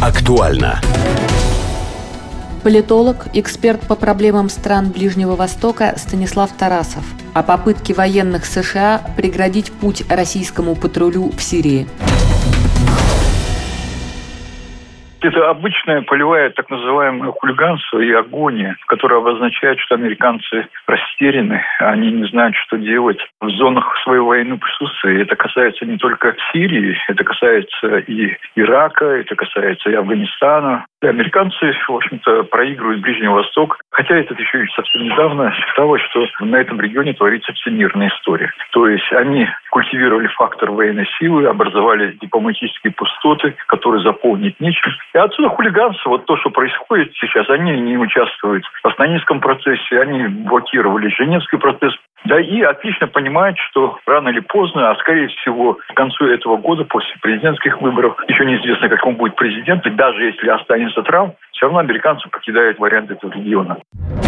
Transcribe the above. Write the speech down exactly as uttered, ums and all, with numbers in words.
Актуально. Политолог, эксперт по проблемам стран Ближнего Востока Станислав Тарасов о попытке военных США преградить путь российскому патрулю в Сирии. Это обычная полевая так называемая хулиганство и агония, которая обозначает, что американцы растеряны, они не знают, что делать в зонах своего военного присутствия. Это касается не только Сирии, это касается и Ирака, это касается и Афганистана. И американцы, в общем-то, проигрывают Ближний Восток, хотя это еще и совсем недавно считалось, что на этом регионе творится всемирная история. То есть они культивировали фактор военной силы, образовали дипломатические пустоты, которые заполнить нечем. И отсюда хулиганство, вот то, что происходит сейчас, они не участвуют в Астанинском процессе, они блокировали Женевский процесс. Да и отлично понимают, что рано или поздно, а скорее всего к концу этого года, после президентских выборов, еще неизвестно, каким будет президент, и даже если останется Трамп, все равно американцы покидают вариант этого региона.